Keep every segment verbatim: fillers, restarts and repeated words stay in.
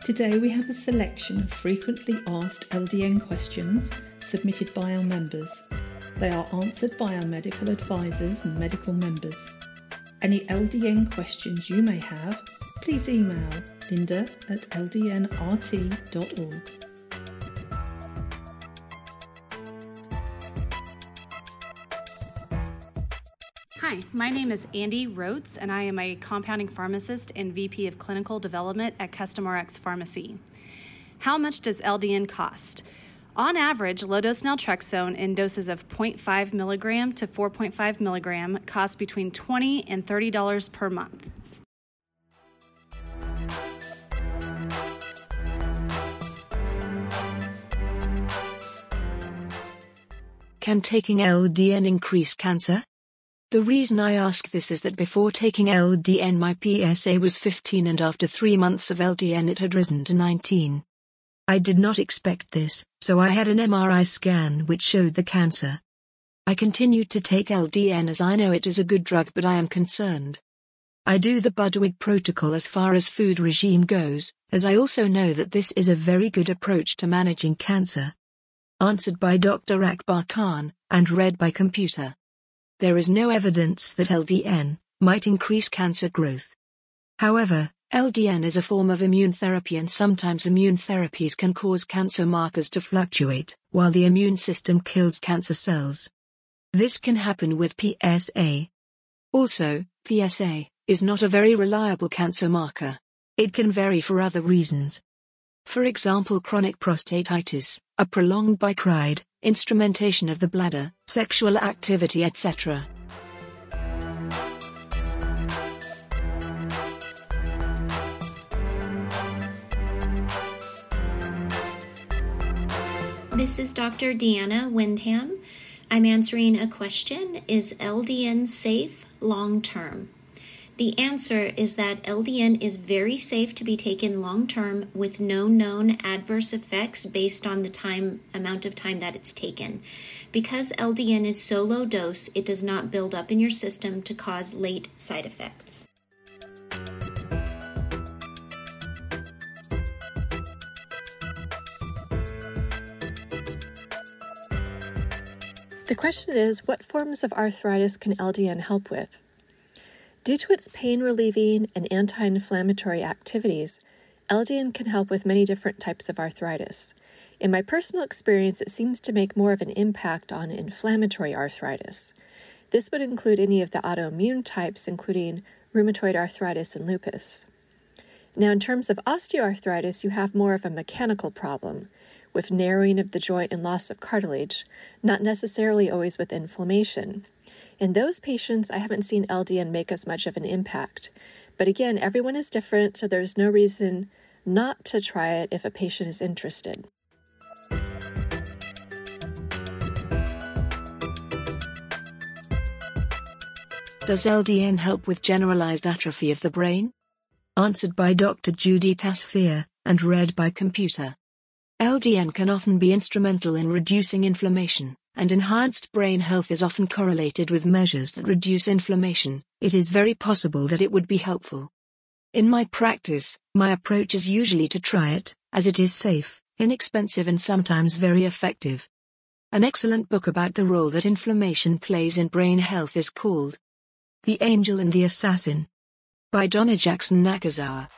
Today we have a selection of frequently asked L D N questions submitted by our members. They are answered by our medical advisors and medical members. Any L D N questions you may have, please email linda at l d n r t dot org. Hi, my name is Andy Rhodes, and I am a compounding pharmacist and V P of Clinical Development at CustomRx Pharmacy. How much does L D N cost? On average, low-dose naltrexone in doses of zero point five milligram to four point five milligram cost between twenty dollars and thirty dollars per month. Can taking L D N increase cancer? The reason I ask this is that before taking L D N my P S A was fifteen and after three months of L D N it had risen to nineteen. I did not expect this, so I had an M R I scan which showed the cancer. I continued to take L D N as I know it is a good drug, but I am concerned. I do the Budwig protocol as far as food regime goes, as I also know that this is a very good approach to managing cancer. Answered by Doctor Akbar Khan, and read by computer. There is no evidence that L D N might increase cancer growth. However, L D N is a form of immune therapy, and sometimes immune therapies can cause cancer markers to fluctuate, while the immune system kills cancer cells. This can happen with P S A. Also, P S A is not a very reliable cancer marker. It can vary for other reasons. For example, chronic prostatitis, a prolonged bike ride, instrumentation of the bladder, sexual activity, et cetera. This is Doctor Deanna Windham. I'm answering a question: is L D N safe long term? The answer is that L D N is very safe to be taken long term with no known adverse effects based on the time amount of time that it's taken. Because L D N is so low dose, it does not build up in your system to cause late side effects. The question is, what forms of arthritis can L D N help with? Due to its pain-relieving and anti-inflammatory activities, L D N can help with many different types of arthritis. In my personal experience, it seems to make more of an impact on inflammatory arthritis. This would include any of the autoimmune types, including rheumatoid arthritis and lupus. Now, in terms of osteoarthritis, you have more of a mechanical problem, with narrowing of the joint and loss of cartilage, not necessarily always with inflammation. In those patients, I haven't seen L D N make as much of an impact. But again, everyone is different, so there's no reason not to try it if a patient is interested. Does L D N help with generalized atrophy of the brain? Answered by Doctor Judy Tasfir, and read by computer. L D N can often be instrumental in reducing inflammation, and enhanced brain health is often correlated with measures that reduce inflammation. It is very possible that it would be helpful. In my practice, my approach is usually to try it, as it is safe, inexpensive, and sometimes very effective. An excellent book about the role that inflammation plays in brain health is called The Angel and the Assassin by Donna Jackson Nakazawa.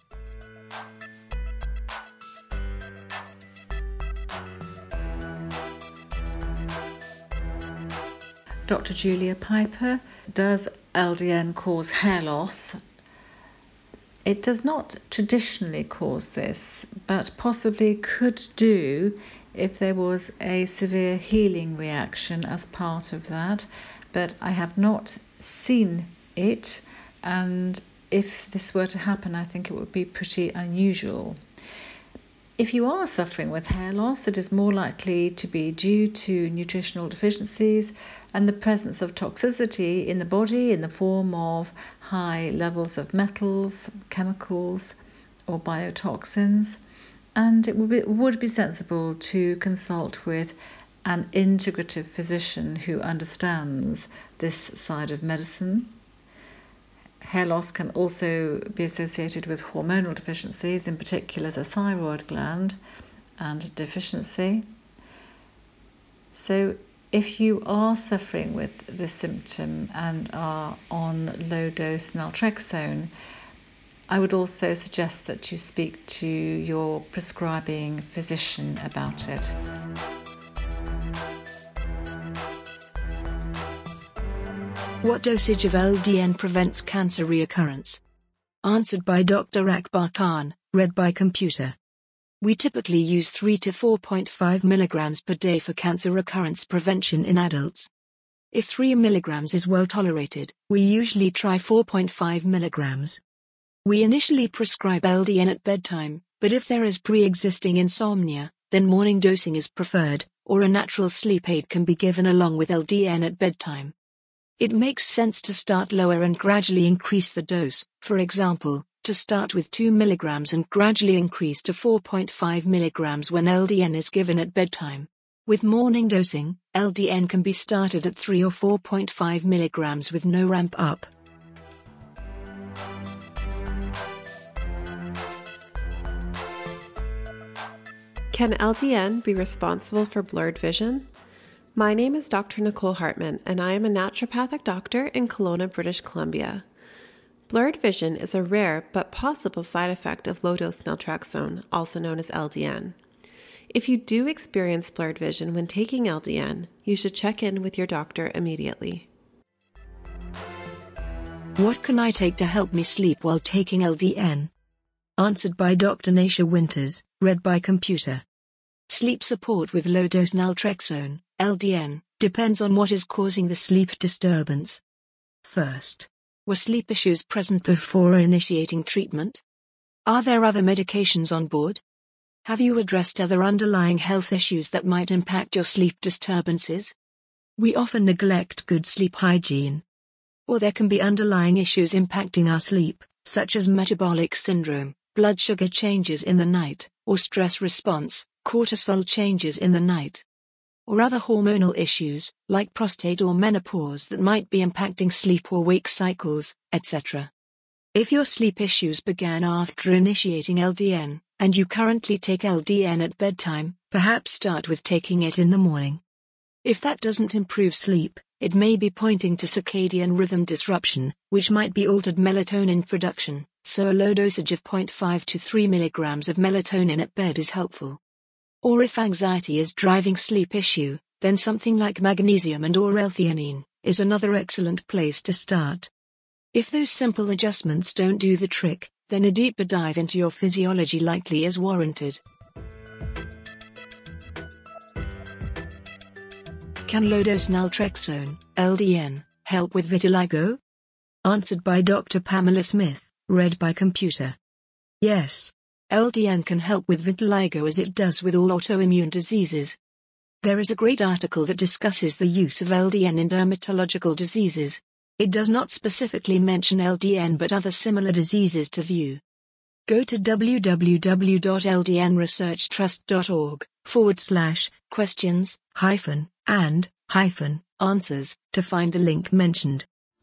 Doctor Julia Piper, does L D N cause hair loss? It does not traditionally cause this, but possibly could do if there was a severe healing reaction as part of that, but I have not seen it, and if this were to happen, I think it would be pretty unusual. If you are suffering with hair loss, it is more likely to be due to nutritional deficiencies and the presence of toxicity in the body in the form of high levels of metals, chemicals, or biotoxins. And it would be, would be sensible to consult with an integrative physician who understands this side of medicine. Hair loss can also be associated with hormonal deficiencies, in particular the thyroid gland and deficiency. So if you are suffering with this symptom and are on low-dose naltrexone, I would also suggest that you speak to your prescribing physician about it. What dosage of L D N prevents cancer reoccurrence? Answered by Doctor Akbar Khan, read by computer. We typically use three to four point five milligrams per day for cancer recurrence prevention in adults. If three milligrams is well tolerated, we usually try four point five milligrams. We initially prescribe L D N at bedtime, but if there is pre-existing insomnia, then morning dosing is preferred, or a natural sleep aid can be given along with L D N at bedtime. It makes sense to start lower and gradually increase the dose, for example, to start with two milligrams and gradually increase to four point five milligrams when L D N is given at bedtime. With morning dosing, L D N can be started at three or four point five milligrams with no ramp up. Can L D N be responsible for blurred vision? My name is Doctor Nicole Hartman, and I am a naturopathic doctor in Kelowna, British Columbia. Blurred vision is a rare but possible side effect of low-dose naltrexone, also known as L D N. If you do experience blurred vision when taking L D N, you should check in with your doctor immediately. What can I take to help me sleep while taking L D N? Answered by Doctor Nasha Winters, read by computer. Sleep support with low-dose naltrexone, L D N, depends on what is causing the sleep disturbance. First, were sleep issues present before initiating treatment? Are there other medications on board? Have you addressed other underlying health issues that might impact your sleep disturbances? We often neglect good sleep hygiene. Or there can be underlying issues impacting our sleep, such as metabolic syndrome, blood sugar changes in the night, or stress response, cortisol changes in the night. Or other hormonal issues, like prostate or menopause that might be impacting sleep or wake cycles, et cetera. If your sleep issues began after initiating L D N, and you currently take L D N at bedtime, perhaps start with taking it in the morning. If that doesn't improve sleep, it may be pointing to circadian rhythm disruption, which might be altered melatonin production, so a low dosage of zero point five to three milligrams of melatonin at bed is helpful. Or if anxiety is driving sleep issue, then something like magnesium and or L-theanine is another excellent place to start. If those simple adjustments don't do the trick, then a deeper dive into your physiology likely is warranted. Can low-dose naltrexone, L D N, help with vitiligo? Answered by Doctor Pamela Smith, read by computer. Yes. L D N can help with vitiligo as it does with all autoimmune diseases. There is a great article that discusses the use of L D N in dermatological diseases. It does not specifically mention L D N but other similar diseases to view. Go to www.ldnresearchtrust.org forward slash questions hyphen and hyphen answers to find the link mentioned.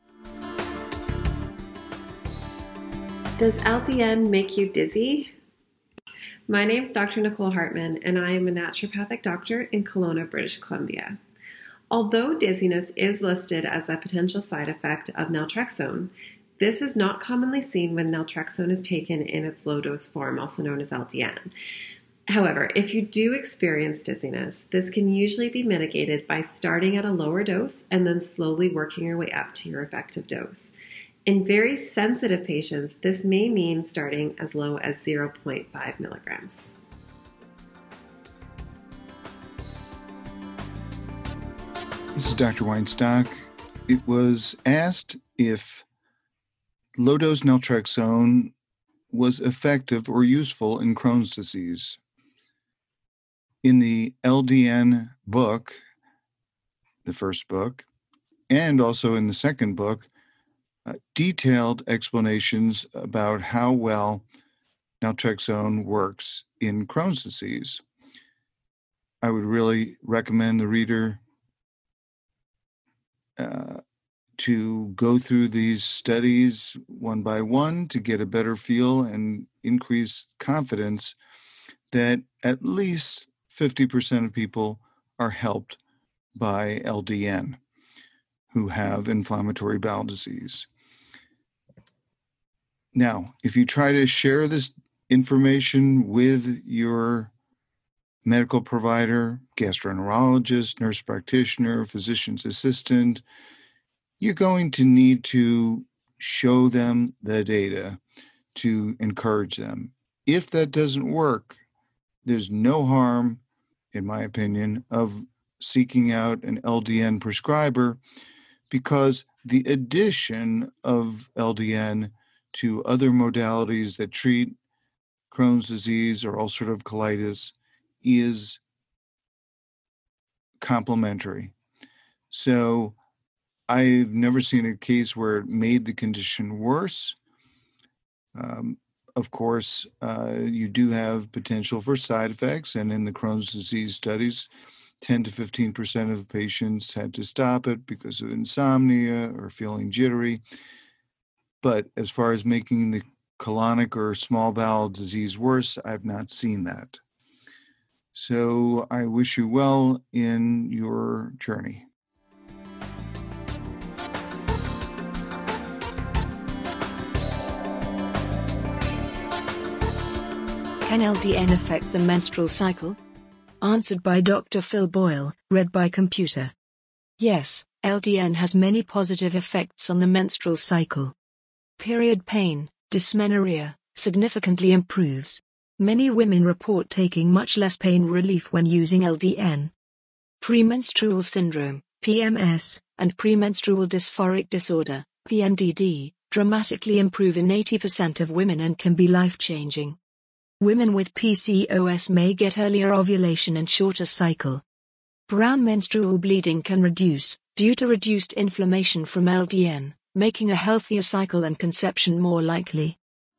Does L D N make you dizzy? My name is Doctor Nicole Hartman, and I am a naturopathic doctor in Kelowna, British Columbia. Although dizziness is listed as a potential side effect of naltrexone, this is not commonly seen when naltrexone is taken in its low-dose form, also known as L D N. However, if you do experience dizziness, this can usually be mitigated by starting at a lower dose and then slowly working your way up to your effective dose. In very sensitive patients, this may mean starting as low as zero point five milligrams. This is Doctor Weinstock. It was asked if low-dose naltrexone was effective or useful in Crohn's disease. In the L D N book, the first book, and also in the second book, Uh, detailed explanations about how well naltrexone works in Crohn's disease. I would really recommend the reader uh, to go through these studies one by one to get a better feel and increase confidence that at least fifty percent of people are helped by L D N who have inflammatory bowel disease. Now, if you try to share this information with your medical provider, gastroenterologist, nurse practitioner, physician's assistant, you're going to need to show them the data to encourage them. If that doesn't work, there's no harm, in my opinion, of seeking out an L D N prescriber, because the addition of L D N to other modalities that treat Crohn's disease or ulcerative colitis is complementary. So I've never seen a case where it made the condition worse. Um, of course, uh, you do have potential for side effects, and in the Crohn's disease studies, ten to fifteen percent of patients had to stop it because of insomnia or feeling jittery. But as far as making the colonic or small bowel disease worse, I've not seen that. So I wish you well in your journey. Can L D N affect the menstrual cycle? Answered by Doctor Phil Boyle, read by computer. Yes, L D N has many positive effects on the menstrual cycle. Period pain, dysmenorrhea, significantly improves. Many women report taking much less pain relief when using L D N. Premenstrual syndrome, P M S, and premenstrual dysphoric disorder, P M D D, dramatically improve in eighty percent of women and can be life-changing. Women with P C O S may get earlier ovulation and shorter cycle. Brown menstrual bleeding can reduce, due to reduced inflammation from L D N, making a healthier cycle and conception more likely.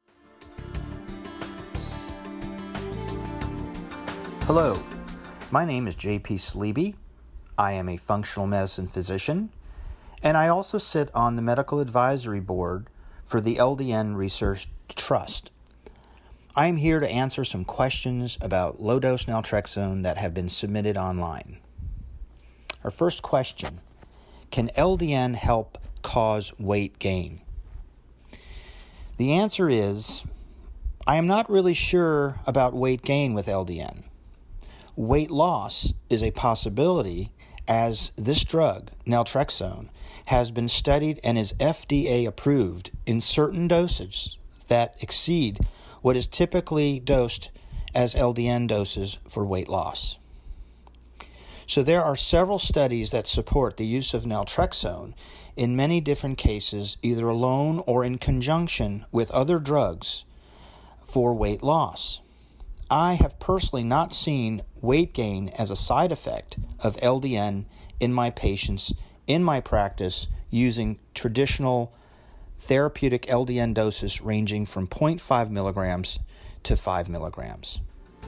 Hello, my name is J P Sleeby. I am a functional medicine physician, and I also sit on the medical advisory board for the L D N Research Trust. I am here to answer some questions about low-dose naltrexone that have been submitted online. Our first question: can L D N help cause weight gain? The answer is, I am not really sure about weight gain with L D N. Weight loss is a possibility, as this drug, naltrexone, has been studied and is F D A approved in certain dosages that exceed what is typically dosed as L D N doses for weight loss. So there are several studies that support the use of naltrexone in many different cases, either alone or in conjunction with other drugs for weight loss. I have personally not seen weight gain as a side effect of L D N in my patients in my practice using traditional therapeutic L D N doses ranging from zero point five milligrams to five milligrams.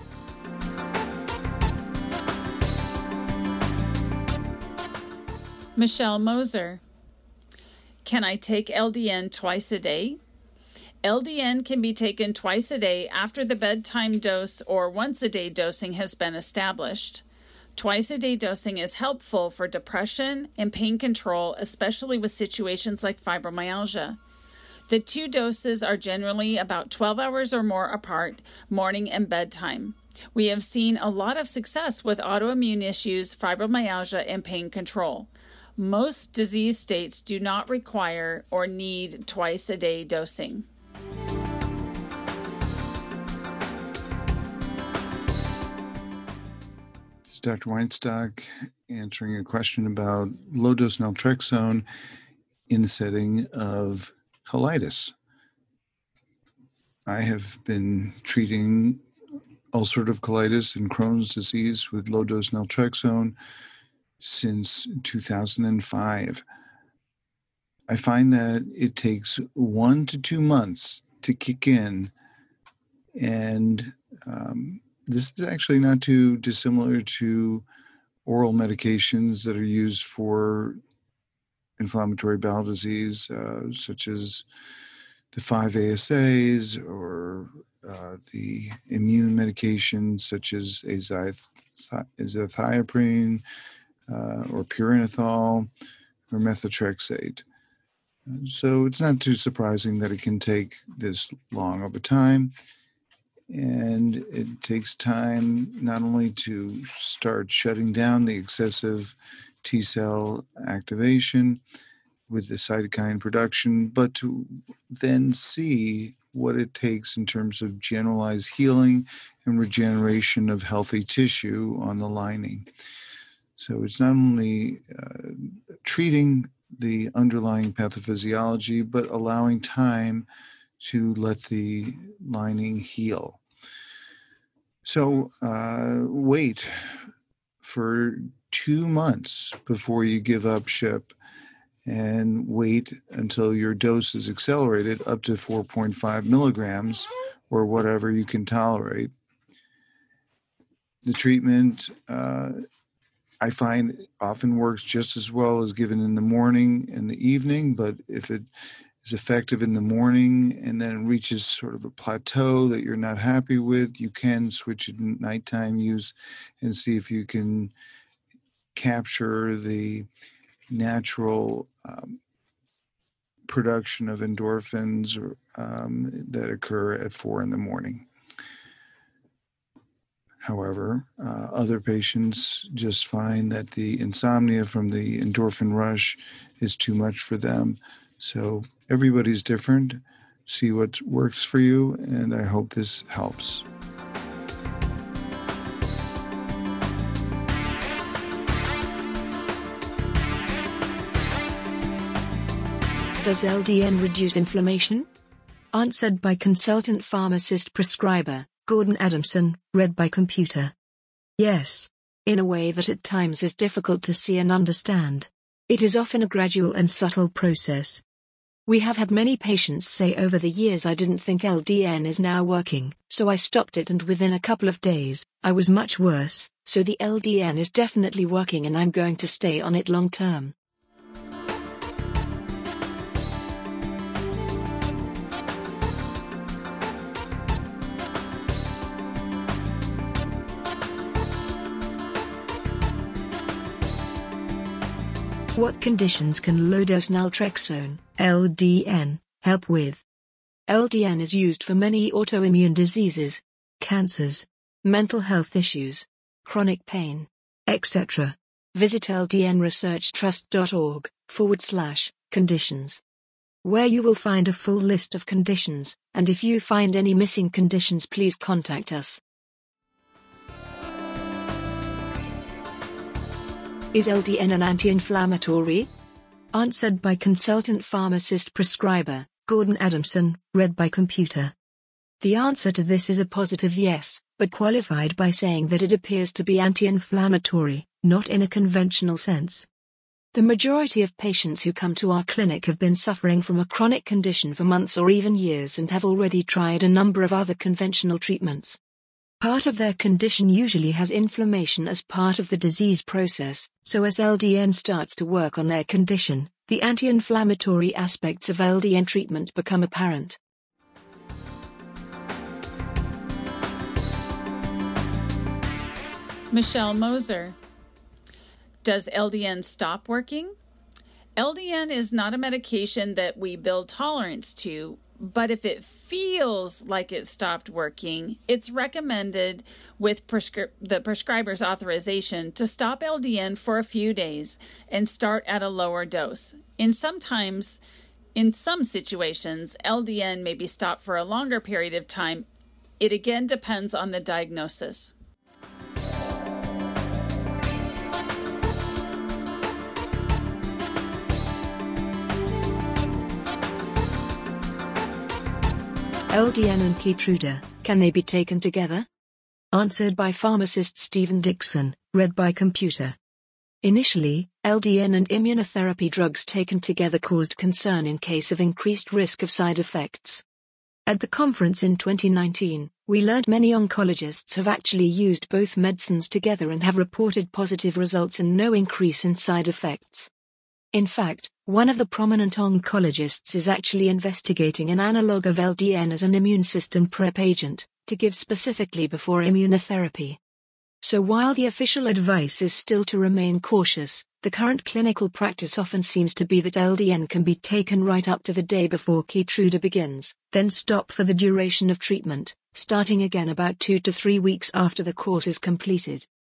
Michelle Moser. Can I take L D N twice a day? L D N can be taken twice a day after the bedtime dose or once a day dosing has been established. Twice a day dosing is helpful for depression and pain control, especially with situations like fibromyalgia. The two doses are generally about twelve hours or more apart, morning and bedtime. We have seen a lot of success with autoimmune issues, fibromyalgia, and pain control. Most disease states do not require or need twice a day dosing. This is Doctor Weinstock answering a question about low-dose naltrexone in the setting of colitis. I have been treating ulcerative colitis and Crohn's disease with low-dose naltrexone since two thousand five. I find that it takes one to two months to kick in, and um, this is actually not too dissimilar to oral medications that are used for inflammatory bowel disease, uh, such as the five A S As or uh, the immune medications such as azath- azathioprine uh, or pyranethol or methotrexate. So it's not too surprising that it can take this long of a time. And it takes time not only to start shutting down the excessive T cell activation with the cytokine production, but to then see what it takes in terms of generalized healing and regeneration of healthy tissue on the lining. So it's not only uh, treating the underlying pathophysiology, but allowing time to let the lining heal. So uh, wait for two months before you give up S H I P, and wait until your dose is accelerated up to four point five milligrams or whatever you can tolerate. The treatment, uh, I find, often works just as well as given in the morning and the evening, but if it is effective in the morning and then reaches sort of a plateau that you're not happy with, you can switch it to nighttime use and see if you can capture the natural um, production of endorphins um, that occur at four in the morning. However, uh, other patients just find that the insomnia from the endorphin rush is too much for them. So everybody's different. See what works for you, and I hope this helps. Does L D N reduce inflammation? Answered by consultant pharmacist prescriber Gordon Adamson, read by computer. Yes. In a way that at times is difficult to see and understand. It is often a gradual and subtle process. We have had many patients say over the years, I didn't think L D N is now working, so I stopped it, and within a couple of days, I was much worse, so the L D N is definitely working and I'm going to stay on it long term. What conditions can low-dose naltrexone, L D N, help with? L D N is used for many autoimmune diseases, cancers, mental health issues, chronic pain, et cetera. Visit ldnresearchtrust.org forward slash conditions, where you will find a full list of conditions, and if you find any missing conditions, please contact us. Is L D N an anti-inflammatory? Answered by consultant pharmacist prescriber Gordon Adamson, read by computer. The answer to this is a positive yes, but qualified by saying that it appears to be anti-inflammatory, not in a conventional sense. The majority of patients who come to our clinic have been suffering from a chronic condition for months or even years and have already tried a number of other conventional treatments. Part of their condition usually has inflammation as part of the disease process, so as L D N starts to work on their condition, the anti-inflammatory aspects of L D N treatment become apparent. Michelle Moser. Does L D N stop working? L D N is not a medication that we build tolerance to, but if it feels like it stopped working, it's recommended with prescri- the prescriber's authorization to stop L D N for a few days and start at a lower dose. In sometimes, in some situations, L D N may be stopped for a longer period of time. It again depends on the diagnosis. L D N and Keytruda, can they be taken together? Answered by pharmacist Stephen Dixon, read by computer. Initially, L D N and immunotherapy drugs taken together caused concern in case of increased risk of side effects. At the conference in twenty nineteen, we learned many oncologists have actually used both medicines together and have reported positive results and no increase in side effects. In fact, one of the prominent oncologists is actually investigating an analog of L D N as an immune system prep agent, to give specifically before immunotherapy. So while the official advice is still to remain cautious, the current clinical practice often seems to be that L D N can be taken right up to the day before Keytruda begins, then stop for the duration of treatment, starting again about two to three weeks after the course is completed.